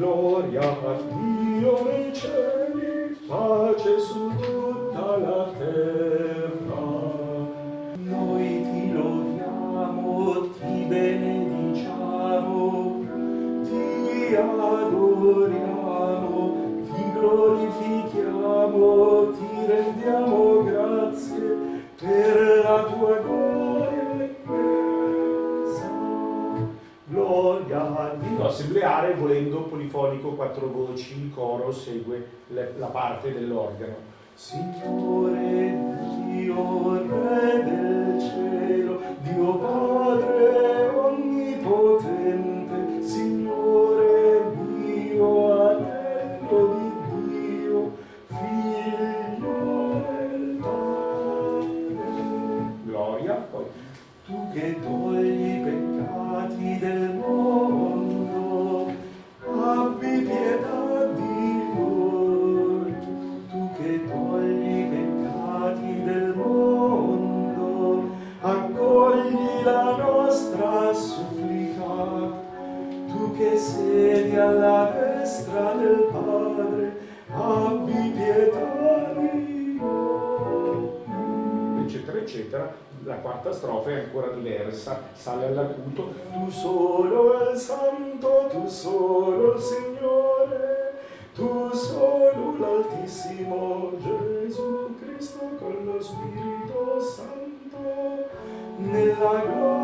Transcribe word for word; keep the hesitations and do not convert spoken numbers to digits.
gloria a Dio nei cieli, pace su tutta la terra. Noi ti lodiamo, ti benediciamo, ti adoriamo, ti glorifichiamo, ti rendiamo grazie per la tua gloria immensa. Gloria a Dio. Assembleare, volendo polifonico, quattro voci, il coro segue le, la parte dell'organo. Signore Dio, Re del cielo, Dio Padre onnipotente, Signore Dio, anello di Dio, Figlio del Padre. Gloria, poi tu che togli i peccati del mondo, abbi pietà di noi. Tu che togli i peccati del mondo, accogli la nostra supplica. Tu che siedi alla destra del Padre, abbi pietà di noi. Eccetera, eccetera. La quarta strofa è ancora diversa, sale all'acuto. Tu solo il Santo, tu solo il Signore, tu solo l'Altissimo Gesù Cristo con lo Spirito Santo, nella gloria